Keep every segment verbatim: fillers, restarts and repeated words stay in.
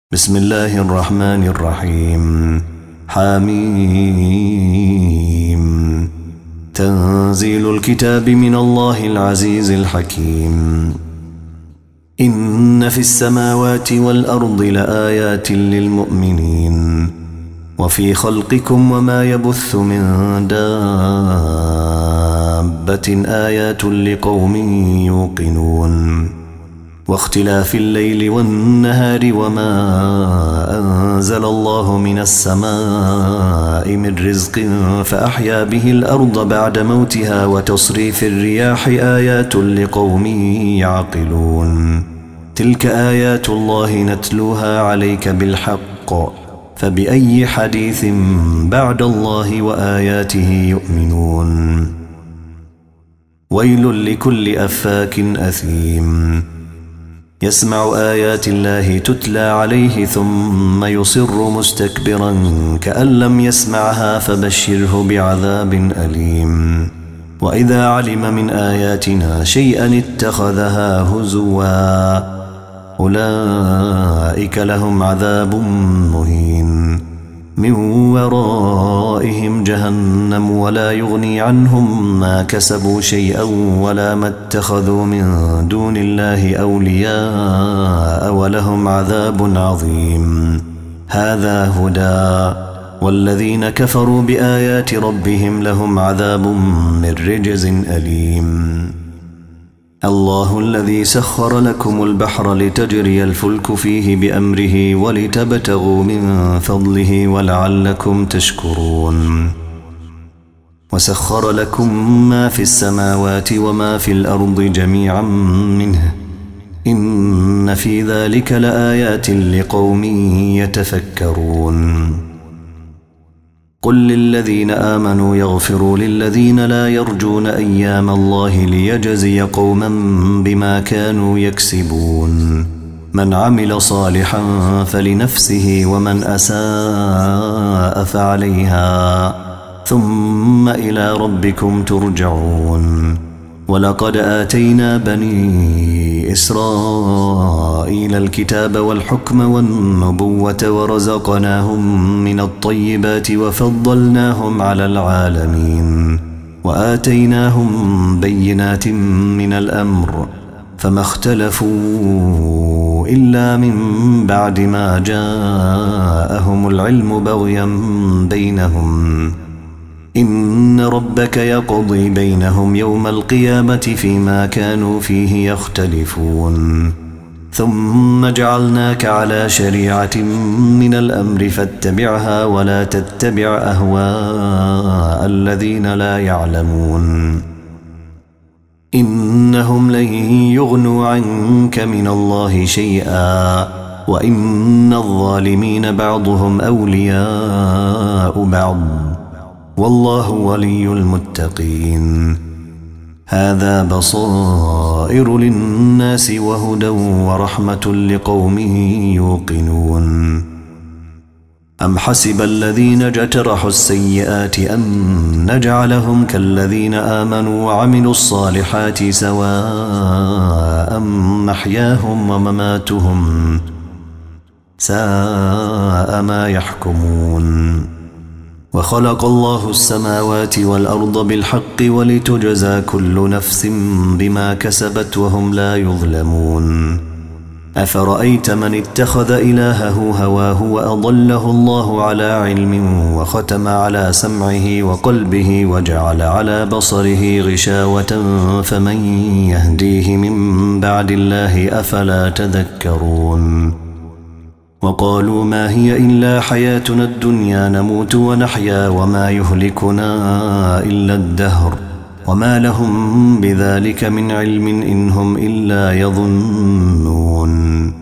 بسم الله الرحمن الرحيم. حميم. تنزيل الكتاب من الله العزيز الحكيم. إن في السماوات والأرض لآيات للمؤمنين وفي خلقكم وما يبث من دابة آيات لقوم يوقنون واختلاف الليل والنهار وما أنزل الله من السماء من رزق فأحيا به الأرض بعد موتها وتصريف الرياح آيات لقوم يعقلون. تلك آيات الله نتلوها عليك بالحق فبأي حديث بعد الله وآياته يؤمنون. ويل لكل أفاك أثيم يسمع آيات الله تتلى عليه ثم يصر مستكبرا كأن لم يسمعها فبشره بعذاب أليم. وإذا علم من آياتنا شيئا اتخذها هزوا أولئك لهم عذاب مهين من ورائهم جهنم ولا يغني عنهم ما كسبوا شيئا ولا ما اتخذوا من دون الله أولياء ولهم عذاب عظيم. هذا هدى والذين كفروا بآيات ربهم لهم عذاب من رجز أليم. الله الذي سخر لكم البحر لتجري الفلك فيه بأمره ولتبتغوا من فضله ولعلكم تشكرون. وسخر لكم ما في السماوات وما في الأرض جميعا منه إن في ذلك لآيات لقوم يتفكرون. قل للذين آمنوا يغفروا للذين لا يرجون أيام الله ليجزي قوما بما كانوا يكسبون. من عمل صالحا فلنفسه ومن أساء فعليها ثم إلى ربكم ترجعون. ولقد آتينا بني إسرائيل الكتاب والحكم والنبوة ورزقناهم من الطيبات وفضلناهم على العالمين وآتيناهم بينات من الأمر فما اختلفوا إلا من بعد ما جاءهم العلم بغيا بينهم. إن ربك يقضي بينهم يوم القيامة فيما كانوا فيه يختلفون. ثم جعلناك على شريعة من الأمر فاتبعها ولا تتبع أهواء الذين لا يعلمون. إنهم لن يغنوا عنك من الله شيئا وإن الظالمين بعضهم أولياء بعض والله ولي المتقين. هذا بصائر للناس وهدى ورحمة لقوم يوقنون. أم حسب الذين اجترحوا السيئات أن نجعلهم كالذين آمنوا وعملوا الصالحات سواء محياهم ومماتهم ساء ما يحكمون. وخلق الله السماوات والأرض بالحق ولتجزى كل نفس بما كسبت وهم لا يظلمون. أفرأيت من اتخذ إلهه هواه وأضله الله على علم وختم على سمعه وقلبه وجعل على بصره غشاوة فمن يهديه من بعد الله أفلا تذكرون. وقالوا ما هي إلا حياتنا الدنيا نموت ونحيا وما يهلكنا إلا الدهر وما لهم بذلك من علم إن هم إلا يظنون.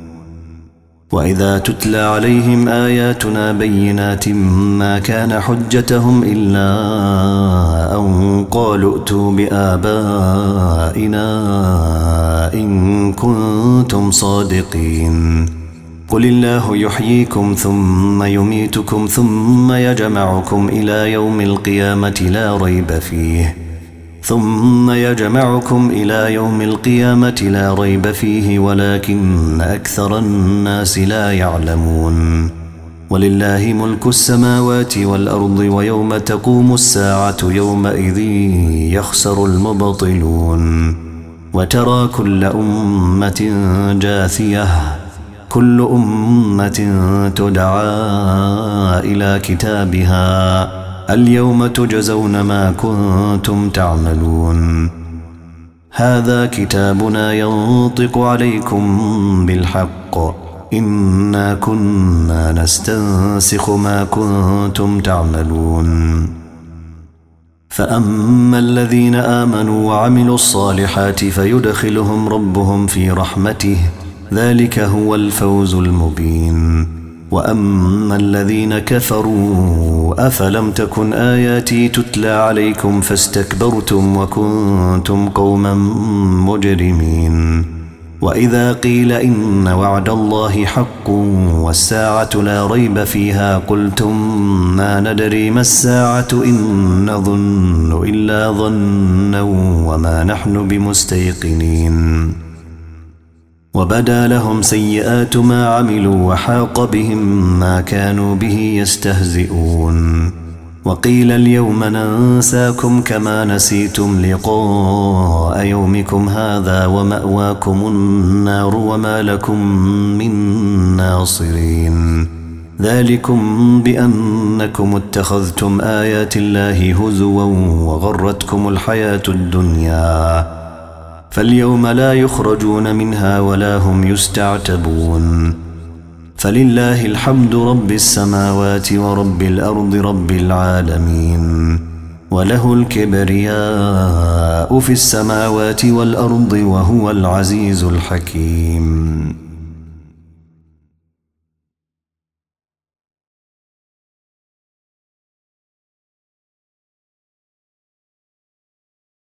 وإذا تتلى عليهم آياتنا بينات ما كان حجتهم إلا أن قالوا ائتوا بآبائنا إن كنتم صادقين. قل الله يحييكم ثم يميتكم ثم يجمعكم إلى يوم القيامة لا ريب فيه ثم يجمعكم إلى يوم القيامة لا ريب فيه ولكن أكثر الناس لا يعلمون ولله ملك السماوات والأرض ويوم تقوم الساعة يومئذ يخسر المبطلون وترى كل أمة جاثية كل أمة تدعى إلى كتابها اليوم تجزون ما كنتم تعملون هذا كتابنا ينطق عليكم بالحق إنا كنا نستنسخ ما كنتم تعملون فأما الذين آمنوا وعملوا الصالحات فيدخلهم ربهم في رحمته ذلك هو الفوز المبين وأما الذين كفروا أفلم تكن آياتي تتلى عليكم فاستكبرتم وكنتم قوما مجرمين وإذا قيل إن وعد الله حق والساعة لا ريب فيها قلتم ما ندري ما الساعة إن نظن إلا ظنا وما نحن بمستيقنين وبدا لهم سيئات ما عملوا وحاق بهم ما كانوا به يستهزئون وقيل اليوم ننساكم كما نسيتم لقاء يومكم هذا ومأواكم النار وما لكم من ناصرين ذلكم بأنكم اتخذتم آيات الله هزوا وغرتكم الحياة الدنيا فاليوم لا يخرجون منها ولا هم يستعتبون فلله الحمد رب السماوات ورب الأرض رب العالمين وله الكبرياء في السماوات والأرض وهو العزيز الحكيم